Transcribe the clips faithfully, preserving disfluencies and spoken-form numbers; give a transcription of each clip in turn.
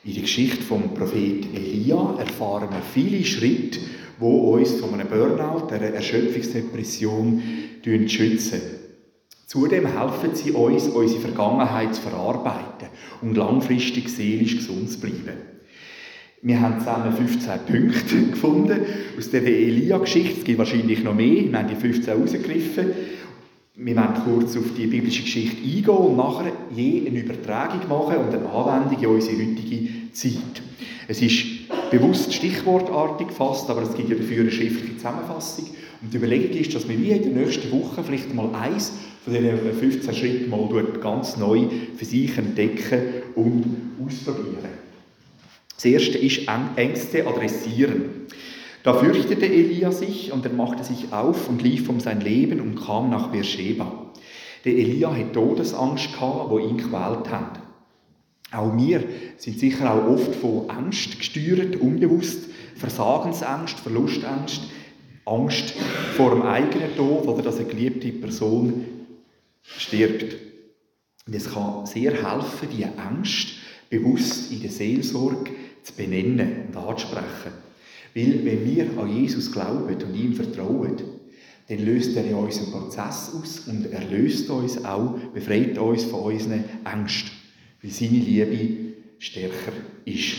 In der Geschichte vom Propheten Elia erfahren wir viele Schritte, die uns von einem Burnout, einer Erschöpfungsdepression schützen. Zudem helfen sie uns, unsere Vergangenheit zu verarbeiten und langfristig seelisch gesund zu bleiben. Wir haben zusammen fünfzehn Punkte gefunden aus dieser Elia-Geschichte. Es gibt wahrscheinlich noch mehr. Wir haben die fünfzehn herausgegriffen. Wir werden kurz auf die biblische Geschichte eingehen und nachher je eine Übertragung machen und eine Anwendung in unsere heutige Zeit. Es ist bewusst stichwortartig gefasst, aber es gibt ja dafür eine schriftliche Zusammenfassung. Und die Überlegung ist, dass wir wie in der nächsten Woche vielleicht mal eins von diesen fünfzehn Schritten mal ganz neu für sich entdecken und ausprobieren. Das erste ist Ängste adressieren. Da fürchtete Elia sich und er machte sich auf und lief um sein Leben und kam nach Beersheba. Der Elia hatte Todesangst gehabt, die ihn gequält hat. Auch wir sind sicher auch oft von Angst gesteuert, unbewusst. Versagensangst, Verlustängst, Angst vor dem eigenen Tod oder dass eine geliebte Person stirbt. Und es kann sehr helfen, diese Angst bewusst in der Seelsorge zu benennen und anzusprechen. Weil, wenn wir an Jesus glauben und ihm vertrauen, dann löst er in uns einen Prozess aus und er löst uns auch, befreit uns von unseren Ängsten, weil seine Liebe stärker ist.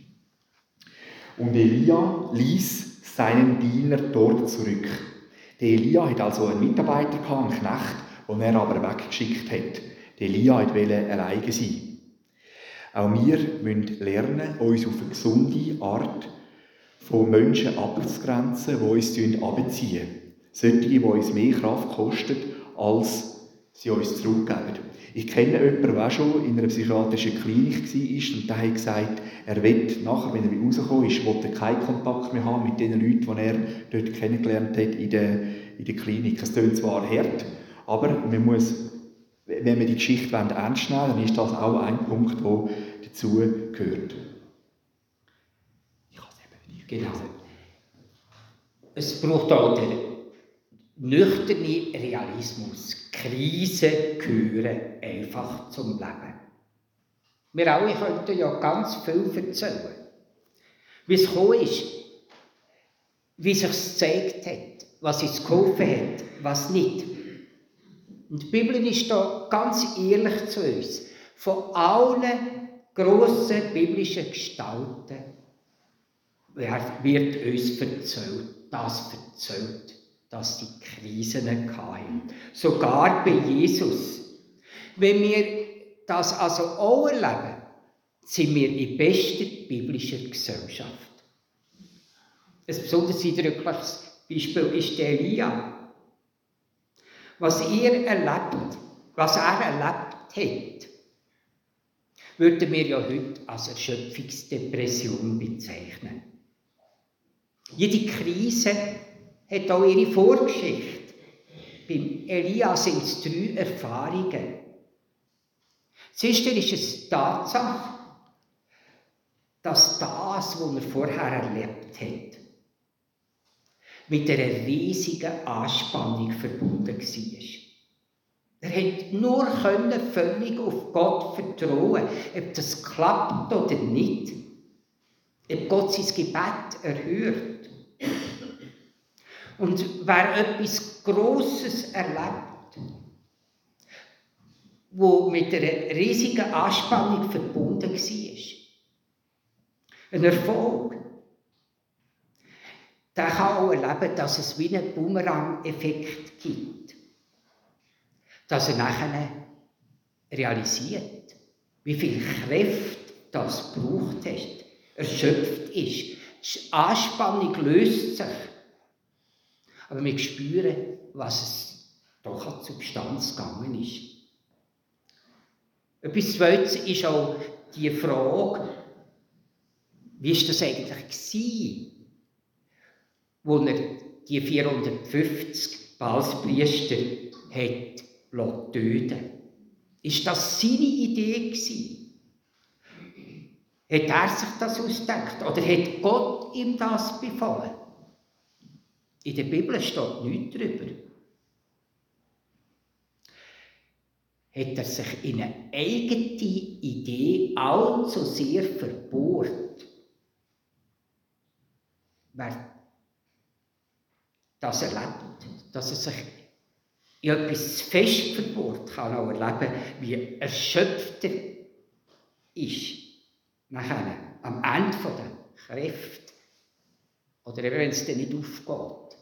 Und Elia ließ seinen Diener dort zurück. Der Elia hat also einen Mitarbeiter gehabt, einen Knecht, den er aber weggeschickt hat. Der Elia wollte alleine sein. Auch wir müssen lernen, uns auf eine gesunde Art von Menschen abzugrenzen, die uns herabziehen. Solche, die uns mehr Kraft kosten, als sie uns zurückgeben. Ich kenne jemanden, der auch schon in einer psychiatrischen Klinik war und der hat gesagt, er will nachher, wenn er wieder rausgekommen ist, will er keinen Kontakt mehr haben mit den Leuten, die er dort kennengelernt hat in der, in der Klinik. Es klingt zwar hart, aber man muss, wenn wir die Geschichte ernst nehmen wollen, dann ist das auch ein Punkt, der dazu gehört. Ich kann es eben nicht. Genau. Es braucht auch den nüchternen Realismus. Krisen gehören einfach zum Leben. Wir alle könnten ja ganz viel erzählen. Wie es gekommen ist, wie sich es gezeigt hat, was uns geholfen hat, was nicht. Und die Bibel ist da ganz ehrlich zu uns. Von allen grossen biblischen Gestalten wird uns erzählt, das erzählt, dass sie Krisen hatten. Sogar bei Jesus. Wenn wir das also auch erleben, sind wir in bester biblischer Gesellschaft. Ein besonders eindrückliches Beispiel ist der Elia. Was er erlebt, was er erlebt hat, würden wir ja heute als Erschöpfungsdepression bezeichnen. Jede Krise hat auch ihre Vorgeschichte. Beim Elia sind es drei Erfahrungen. Zuerst ist es Tatsache, dass das, was er vorher erlebt hat, mit einer riesigen Anspannung verbunden war. Er konnte nur völlig auf Gott vertrauen, ob das klappt oder nicht, ob Gott sein Gebet erhört. Und wer etwas Grosses erlebt, wo mit einer riesigen Anspannung verbunden war, ein Erfolg, der kann auch erleben, dass es wie einen Boomerang-Effekt gibt. Dass er nachher realisiert, wie viel Kräfte das gebraucht hat, erschöpft ist. Die Anspannung löst sich. Aber wir spüren, was es doch an Substanz gegangen ist. Etwas Zweites ist auch die Frage, wie war das eigentlich gewesen, wo er die vierhundertfünfzig Baalspriester hat töten. Ist das seine Idee gewesen? Hat er sich das ausgedacht? Oder hat Gott ihm das befohlen? In der Bibel steht nichts darüber. Hat er sich in eine eigene Idee all Gott so sehr verbohrt, wer das erlebt, dass er sich in etwas fest verbohrt kann auch erleben, wie erschöpft er ist, nachher, am Ende der Kräfte, oder eben, wenn es dann nicht aufgeht.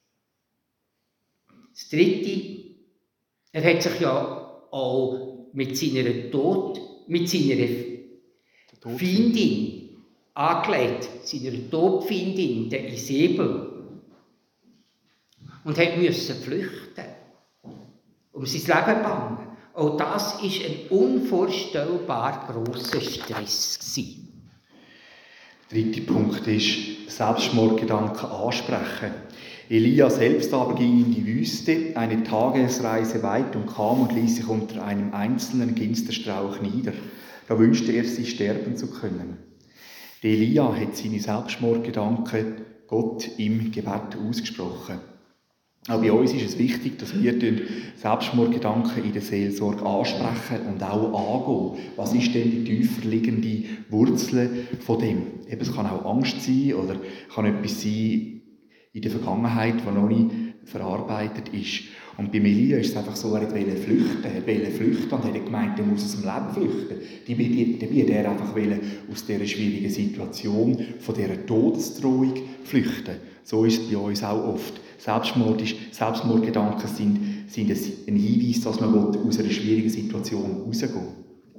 Das Dritte, er hat sich ja auch mit seiner Tod, mit seiner Feindin angelegt, seiner Todfeindin, der Isabel, und hat müssen flüchten, um sein Leben bangen. Auch das war ein unvorstellbar grosser Stress gewesen. Der dritte Punkt ist, Selbstmordgedanken ansprechen. Elia selbst aber ging in die Wüste, eine Tagesreise weit, und kam und ließ sich unter einem einzelnen Ginsterstrauch nieder. Da wünschte er sich, sterben zu können. Der Elia hat seine Selbstmordgedanken Gott im Gebet ausgesprochen. Auch bei uns ist es wichtig, dass wir Selbstmordgedanken in der Seelsorge ansprechen und auch angehen. Was ist denn die tiefer liegende Wurzel von dem? Eben, es kann auch Angst sein oder kann etwas sein in der Vergangenheit, das noch nicht verarbeitet ist. Und bei Elia ist es einfach so, er wollte flüchten. Er wollte flüchten und hat gemeint, er muss aus dem Leben flüchten. Dabei wollte er einfach aus dieser schwierigen Situation, von dieser Todesdrohung flüchten. So ist es bei uns auch oft. Selbstmord ist, Selbstmordgedanken sind, sind ein Hinweis, dass man aus einer schwierigen Situation rausgehen will.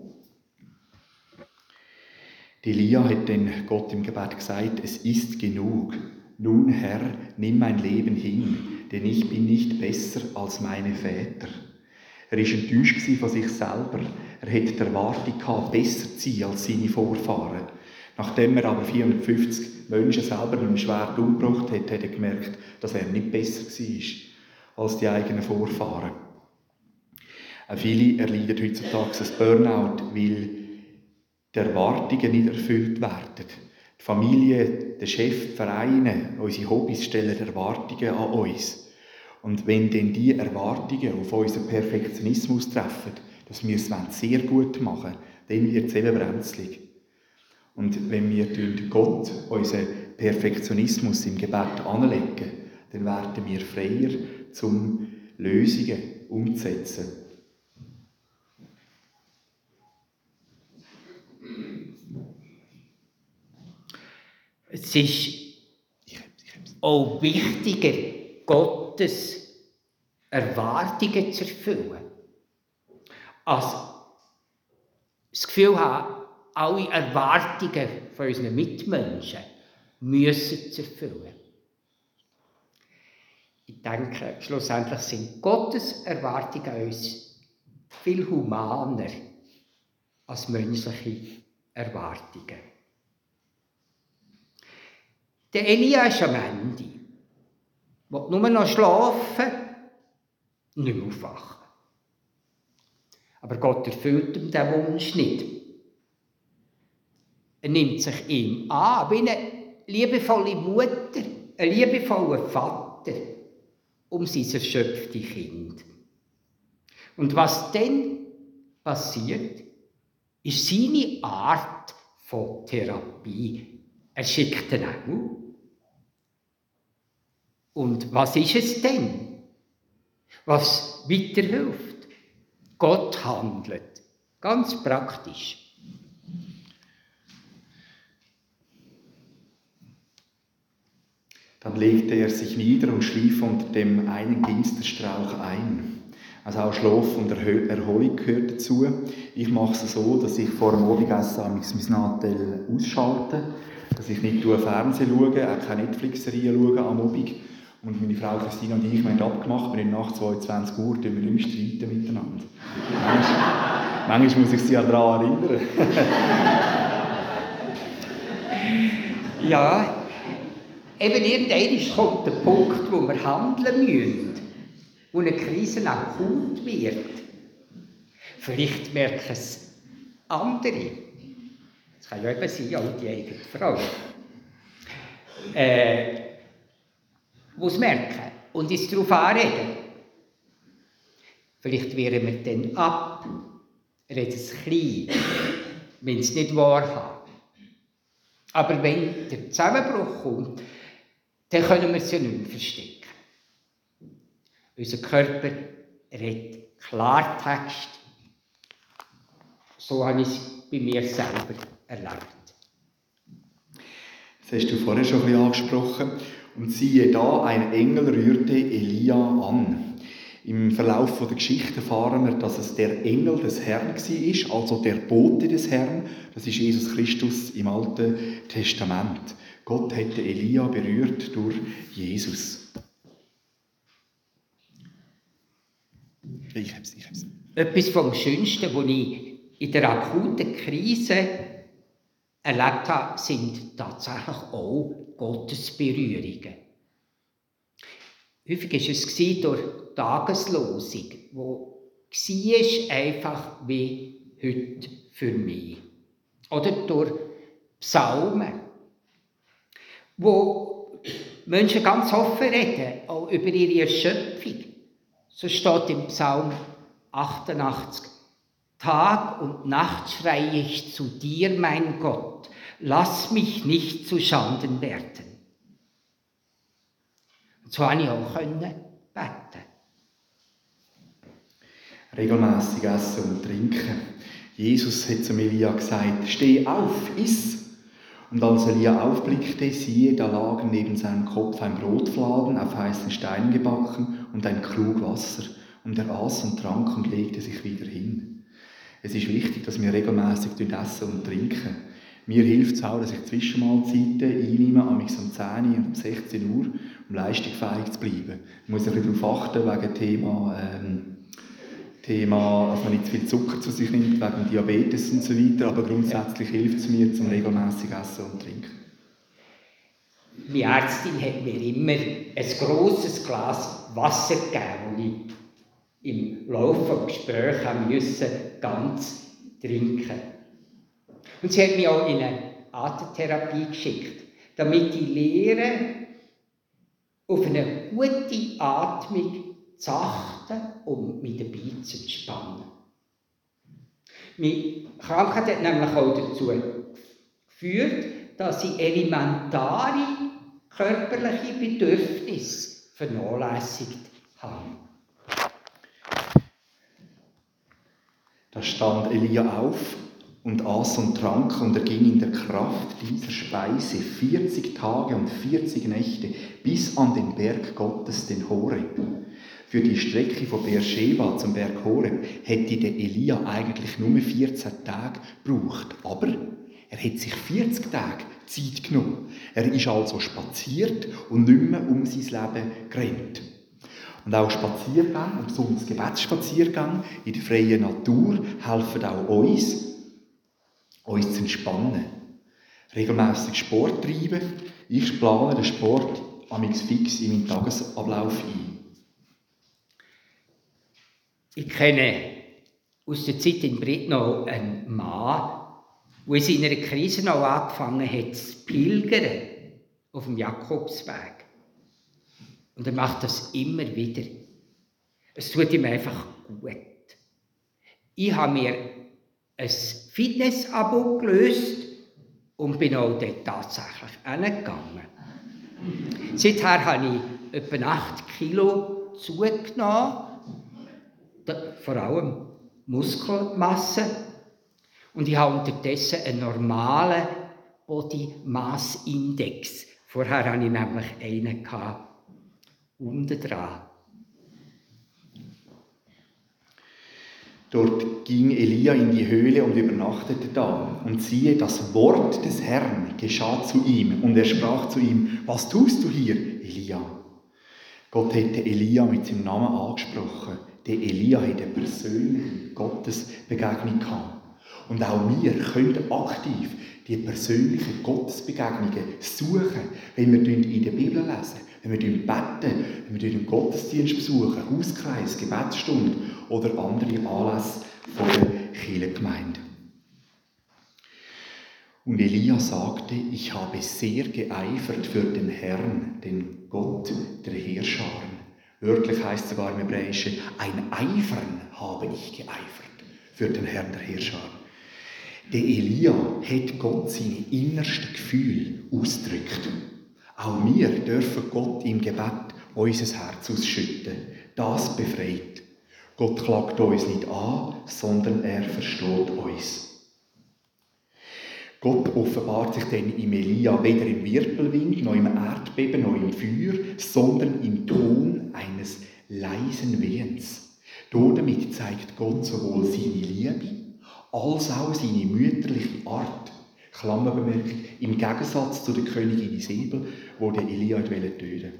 Elia hat dann Gott im Gebet gesagt, es ist genug. Nun, Herr, nimm mein Leben hin, denn ich bin nicht besser als meine Väter. Er war enttäuscht von sich selber. Er hatte die Erwartung gehabt, besser zu sein als seine Vorfahren. Nachdem er aber vierhundertfünfzig Menschen selber mit dem Schwert umgebracht hat, hat er gemerkt, dass er nicht besser war als die eigenen Vorfahren. Auch viele erleiden heutzutage ein Burnout, weil die Erwartungen nicht erfüllt werden. Die Familie, der Chef, die Vereine, unsere Hobbys stellen Erwartungen an uns. Und wenn dann diese Erwartungen auf unseren Perfektionismus treffen, dass wir es sehr gut machen wollen, dann wird es eben brenzlig. Und wenn wir Gott unseren Perfektionismus im Gebet anlegen, dann werden wir freier, um Lösungen umzusetzen. Es ist auch wichtiger, Gottes Erwartungen zu erfüllen, als das Gefühl haben, alle Erwartungen von unseren Mitmenschen müssen zu erfüllen. Ich denke, schlussendlich sind Gottes Erwartungen an uns viel humaner als menschliche Erwartungen. Der Elia ist am Ende. Er will nur noch schlafen, nicht mehr aufwachen. Aber Gott erfüllt ihm diesen Wunsch nicht. Er nimmt sich ihm an, wie eine liebevolle Mutter, ein liebevoller Vater um sein erschöpftes Kind. Und was dann passiert, ist seine Art von Therapie. Er schickt einen Engel. Und was ist es denn, was weiterhilft? Gott handelt. Ganz praktisch. Dann legte er sich nieder und schlief unter dem einen Ginsterstrauch ein. Also auch Schlaf und Erholung gehört dazu. Ich mache es so, dass ich vor dem Abendessen mein Nattel ausschalte, dass ich nicht Fernsehen schaue, auch keine Netflix-Serien schaue am Abend. Und meine Frau Christina und ich haben abgemacht, wir nach zweiundzwanzig Uhr wir nicht mehr streiten miteinander. manchmal, manchmal muss ich sie daran erinnern. Ja, eben irgendwann kommt der Punkt, wo wir handeln müssen, wo eine Krise akut wird. Vielleicht merken es andere. Das kann ja eben sein, auch die eigene Frau. Äh, die es merken und uns darauf anreden. Vielleicht wehren wir dann ab, reden es klein, wenn sie nicht wahrhaben. Aber wenn der Zusammenbruch kommt, dann können wir es ja nicht mehr verstecken. Unser Körper redet Klartext. So habe ich es bei mir selber erlebt. Das hast du vorher schon ein bisschen angesprochen. Und siehe da, ein Engel rührte Elia an. Im Verlauf der Geschichte erfahren wir, dass es der Engel des Herrn war, also der Bote des Herrn. Das ist Jesus Christus im Alten Testament. Gott hätte Elia berührt durch Jesus. Ich hab's, ich hab's. Etwas vom Schönsten, was ich in der akuten Krise erlebt habe, sind tatsächlich auch Gottesberührungen. Häufig war es durch Tageslosung, wo war einfach wie heute für mich. Oder durch Psalmen, wo Menschen ganz offen reden, auch über ihre Erschöpfung. So steht im Psalm achtundachtzig: Tag und Nacht schreie ich zu dir, mein Gott, lass mich nicht zu Schanden werden. Und so konnte ich auch beten. Regelmässig essen und trinken. Jesus hat zu Elia gesagt, steh auf, iss. Und als Elia aufblickte, siehe, da lagen neben seinem Kopf ein Brotfladen auf heißen Steinen gebacken und ein Krug Wasser. Und er aß und trank und legte sich wieder hin. Es ist wichtig, dass wir regelmässig essen und trinken. Mir hilft es auch, dass ich Zwischenmahlzeiten einnehme, amigs um zehn Uhr und um sechzehn Uhr, um leistungsfähig zu bleiben. Ich muss ein bisschen darauf achten, wegen Thema, ähm, Thema, dass man nicht zu viel Zucker zu sich nimmt, wegen Diabetes und so weiter, aber grundsätzlich hilft es mir zum regelmässig Essen und Trinken. Meine Ärztin hat mir immer ein grosses Glas Wasser gegeben, das ich im Laufe des Gesprächs musste ganz trinken. Und sie hat mich auch in eine Atemtherapie geschickt, damit ich lehre, auf eine gute Atmung zu achten und mich dabei zu entspannen. Meine Krankheit hat nämlich auch dazu geführt, dass ich elementare körperliche Bedürfnisse vernachlässigt habe. Da stand Elia auf und aß und trank, und er ging in der Kraft dieser Speise vierzig Tage und vierzig Nächte bis an den Berg Gottes, den Horeb. Für die Strecke von Beersheba zum Berg Horeb hätte der Elia eigentlich nur vierzehn Tage gebraucht. Aber er hat sich vierzig Tage Zeit genommen. Er ist also spaziert und nicht mehr um sein Leben gerannt. Und auch Spaziergänge, und besonders Gebetsspaziergänge in der freien Natur, helfen auch uns, uns zu entspannen. Regelmässig Sport treiben. Ich plane den Sport amigs fix in meinen Tagesablauf ein. Ich kenne aus der Zeit in Britnau einen Mann, der in seiner Krise noch angefangen hat zu pilgern auf dem Jakobsweg. Und er macht das immer wieder. Es tut ihm einfach gut. Ich habe mir ein Fitness-Abo gelöst und bin auch dort tatsächlich hingegangen. Seither habe ich etwa acht Kilo zugenommen, vor allem Muskelmasse. Und ich habe unterdessen einen normalen Body Mass Index. Vorher hatte ich nämlich einen unten dran. Dort ging Elia in die Höhle und übernachtete da. Und siehe, das Wort des Herrn geschah zu ihm. Und er sprach zu ihm, was tust du hier, Elia? Gott hätte Elia mit seinem Namen angesprochen. Der Elia hatte eine persönliche Gottesbegegnung gehabt. Und auch wir können aktiv die persönlichen Gottesbegegnungen suchen, wenn wir in der Bibel lesen, wenn wir beten, wenn wir den Gottesdienst besuchen, Hauskreis, Gebetsstunde oder andere Anlässe von der Kirchengemeinde. Und Elia sagte, ich habe sehr geeifert für den Herrn, den Gott der Heerscharen. Wörtlich heißt es sogar im Hebräischen, ein Eifern habe ich geeifert für den Herrn der Heerscharen. Der Elia hat Gott seine innersten Gefühle ausgedrückt. Auch wir dürfen Gott im Gebet unser Herz ausschütten. Das befreit. Gott klagt uns nicht an, sondern er versteht uns. Gott offenbart sich dann im Elia weder im Wirbelwind, noch im Erdbeben, noch im Feuer, sondern im Ton eines leisen Wehens. Damit zeigt Gott sowohl seine Liebe als auch seine mütterliche Art. Klammerbemerkung, im Gegensatz zu der Königin Isabel, die den Elia töten wollte.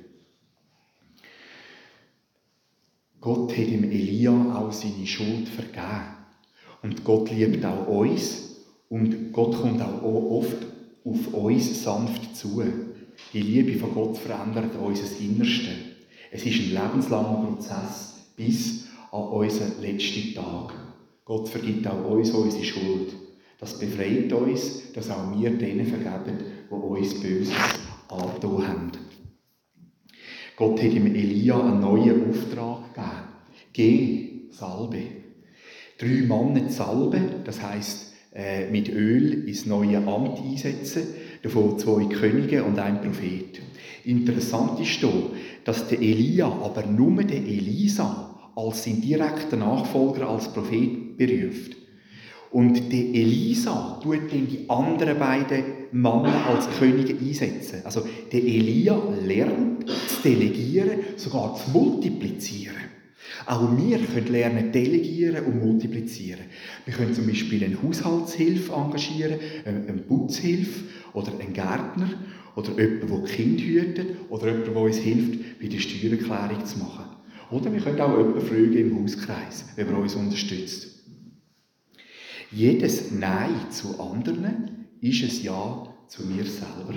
Gott hat dem Elia auch seine Schuld vergeben. Und Gott liebt auch uns. Und Gott kommt auch oft auf uns sanft zu. Die Liebe von Gott verändert unser Innerste. Es ist ein lebenslanger Prozess bis an unseren letzten Tag. Gott vergibt auch uns unsere Schuld. Das befreit uns, dass auch wir denen vergeben, die uns Böses angetan haben. Gott hat dem Elia einen neuen Auftrag gegeben. Geh, salbe. Drei Männer salben, das heisst, mit Öl ins neue Amt einsetzen, davon zwei Könige und ein Prophet. Interessant ist hier, dass der Elia aber nur den Elisa als seinen direkten Nachfolger als Prophet beruft. Und der Elisa tut dann die anderen beiden Männer als Könige einsetzen. Also der Elia lernt zu delegieren, sogar zu multiplizieren. Auch wir können lernen, delegieren und multiplizieren. Wir können zum Beispiel eine Haushaltshilfe engagieren, eine Putzhilfe oder einen Gärtner oder jemanden, der Kind hütet oder jemanden, der uns hilft, bei der Steuererklärung zu machen. Oder wir können auch jemanden fragen im Hauskreis, wenn er uns unterstützt. Jedes Nein zu anderen ist ein Ja zu mir selber.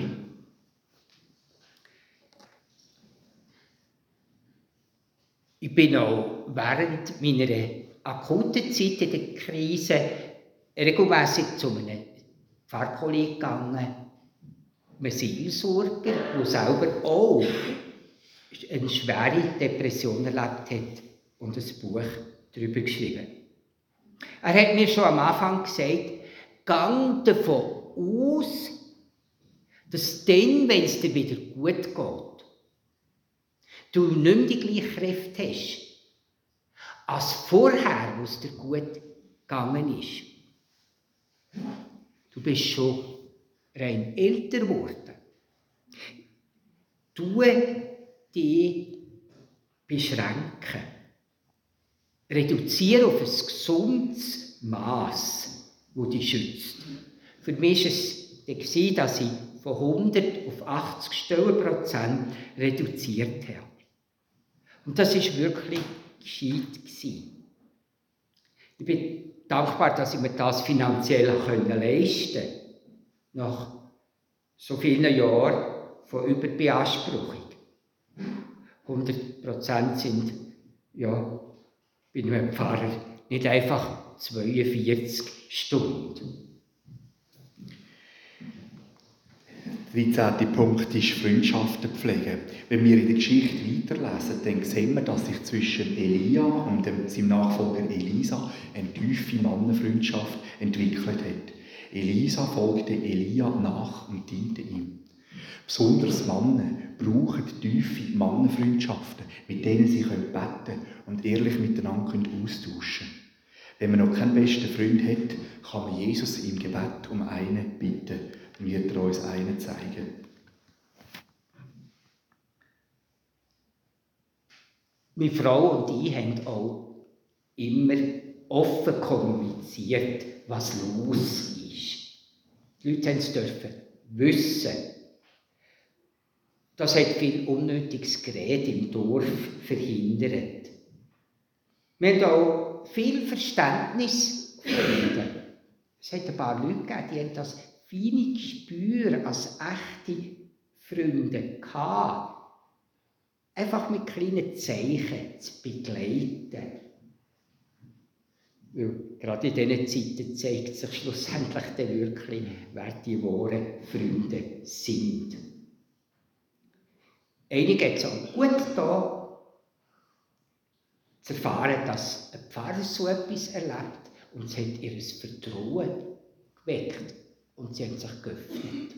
Ich bin auch während meiner akuten Zeit in der Krise regelmässig zu einem Pfarrkollegen gegangen, einem Seelsorger, der selber auch eine schwere Depression erlebt hat und ein Buch darüber geschrieben. Er hat mir schon am Anfang gesagt, gang davon aus, dass dann, wenn es dir wieder gut geht, du nicht mehr die gleiche Kraft hast, als vorher, wo es dir gut gegangen ist. Du bist schon rein älter geworden. Du dich beschränken. Reduziere auf ein gesundes Maß, das dich schützt. Für mich war es, dass ich von hundert auf achtzig Stellenprozent reduziert habe. Und das war wirklich gescheit. Ich bin dankbar, dass ich mir das finanziell leisten konnte. Nach so vielen Jahren von Überbeanspruchung. hundert Prozent sind, ja, bei einem Pfarrer nicht einfach zweiundvierzig Stunden. Der dreizehnte Punkt ist Freundschaften pflegen. Wenn wir in der Geschichte weiterlesen, dann sehen wir, dass sich zwischen Elia und dem, seinem Nachfolger Elisa eine tiefe Mannenfreundschaft entwickelt hat. Elisa folgte Elia nach und diente ihm. Besonders Männer brauchen tiefe Mannenfreundschaften, mit denen sie beten können und ehrlich miteinander austauschen können. Wenn man noch keinen besten Freund hat, kann man Jesus im Gebet um einen bitten. Dann wird er uns einen zeigen. Meine Frau und ich haben auch immer offen kommuniziert, was los ist. Die Leute haben es dürfen wissen. Das hat viel unnötiges Gerät im Dorf verhindert. Wir haben auch viel Verständnis gefunden. Es hat ein paar Leute gegeben, die haben das feine Gespür als echte Freunde gehabt. Einfach mit kleinen Zeichen zu begleiten. Weil gerade in diesen Zeiten zeigt sich schlussendlich dann wirklich, wer die wahren Freunde sind. Einige hat es auch gut getan, zu erfahren, dass ein Pfarrer so etwas erlebt und es hat ihr Vertrauen geweckt und sie haben sich geöffnet.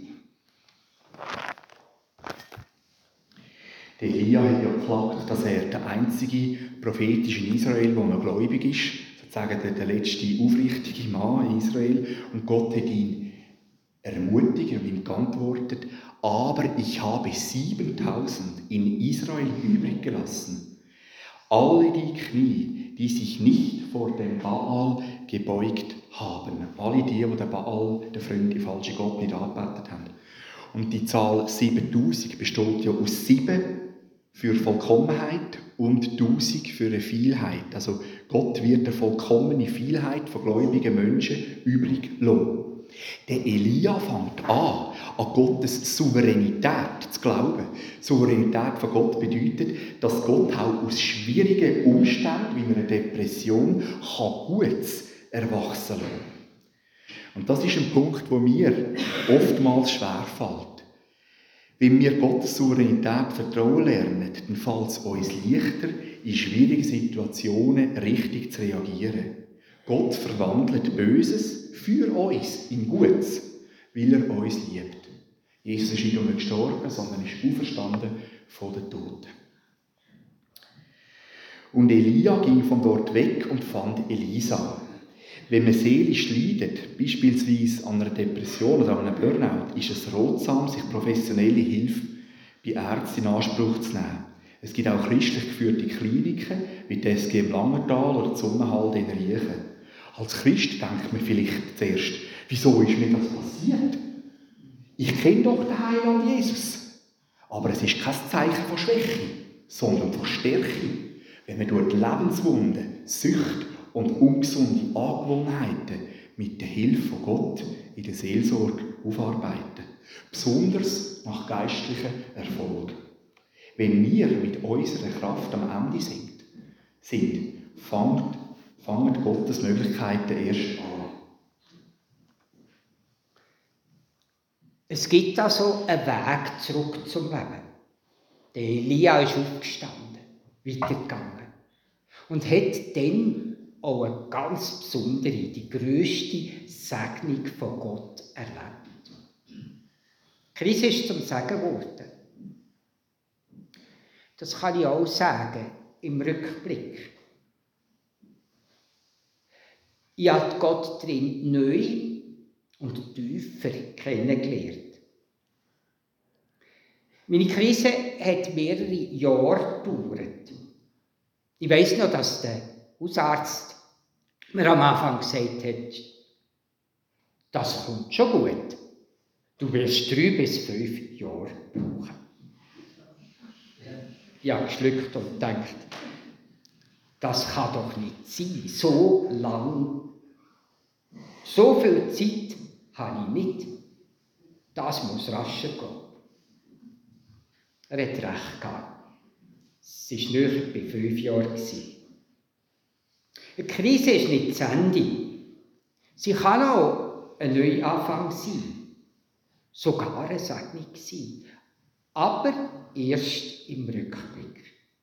Der Elia hat ja geklagt, dass er der einzige Prophet ist in Israel, der noch gläubig ist, sozusagen der, der letzte aufrichtige Mann in Israel. Und Gott hat ihn ermutigt und ihm geantwortet, aber ich habe siebentausend in Israel übrig gelassen. Alle die Knie, die sich nicht vor dem Baal gebeugt haben. Alle die, die den Baal, den fremden, falschen Gott, nicht angebetet haben. Und die Zahl siebentausend besteht ja aus sieben für Vollkommenheit und tausend für eine Vielheit. Also Gott wird eine vollkommene Vielheit von gläubigen Menschen übrig lassen. Der Elia fängt an, an Gottes Souveränität zu glauben. Souveränität von Gott bedeutet, dass Gott auch aus schwierigen Umständen, wie einer Depression, kann Gutes erwachsen lassen. Und das ist ein Punkt, der mir oftmals schwerfällt. Wenn wir Gottes Souveränität vertrauen lernen, dann fällt es uns leichter, in schwierigen Situationen richtig zu reagieren. Gott verwandelt Böses für uns in Gutes, weil er uns liebt. Jesus ist nicht nur gestorben, sondern ist auferstanden von den Toten. Und Elia ging von dort weg und fand Elisa. Wenn man seelisch leidet, beispielsweise an einer Depression oder an einem Burnout, ist es ratsam, sich professionelle Hilfe bei Ärzten in Anspruch zu nehmen. Es gibt auch christlich geführte Kliniken, wie die S G im Langenthal oder die Sonnenhalde in Riechen. Als Christ denkt man vielleicht zuerst, wieso ist mir das passiert? Ich kenne doch den Heiland Jesus. Aber es ist kein Zeichen von Schwäche, sondern von Stärke. Wenn man durch die Lebenswunden, Süchte und ungesunde Angewohnheiten mit der Hilfe von Gott in der Seelsorge aufarbeiten. Besonders nach geistlichem Erfolg. Wenn wir mit unserer Kraft am Ende sind, sind fangen, fangen Gottes Möglichkeiten erst an. Es gibt also einen Weg zurück zum Leben. Der Elia ist aufgestanden, weitergegangen und hat dann auch eine ganz besondere, die grösste Segnung von Gott erlebt. Die Krise ist zum Segen geworden. Das kann ich auch sagen im Rückblick. Ich habe Gott drin neu und tiefer kennengelernt. Meine Krise hat mehrere Jahre gedauert. Ich weiss noch, dass der Hausarzt mir am Anfang gesagt hat, das kommt schon gut. Du wirst drei bis fünf Jahre brauchen. Ich habe geschluckt und gedacht, das kann doch nicht sein. So lang, so viel Zeit habe ich nicht. Das muss rascher gehen. Er hat recht gehabt. Es war näher bei fünf Jahren. Eine Krise ist nicht das Ende. Sie kann auch ein Neuanfang sein. Sogar eine Segnung sein. Aber erst im Rückblick.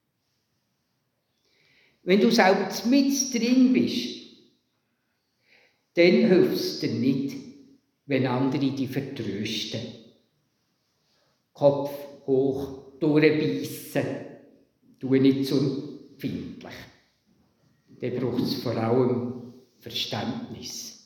Wenn du selber mit drin bist, dann hilft es dir nicht, wenn andere dich vertrösten. Kopf hoch, durchbeissen, tu nicht zu empfindlich. Dann braucht es vor allem Verständnis.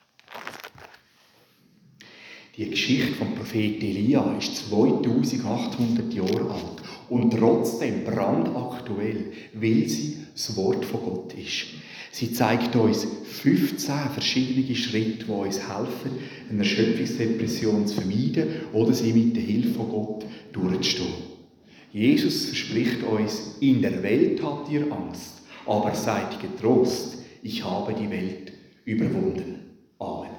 Die Geschichte vom Propheten Elia ist zweitausendachthundert Jahre alt und trotzdem brandaktuell, weil sie das Wort von Gott ist. Sie zeigt uns fünfzehn verschiedene Schritte, die uns helfen, eine Erschöpfungsdepression zu vermeiden oder sie mit der Hilfe von Gott durchzustehen. Jesus verspricht uns, in der Welt habt ihr Angst, aber seid getrost, ich habe die Welt überwunden. Amen.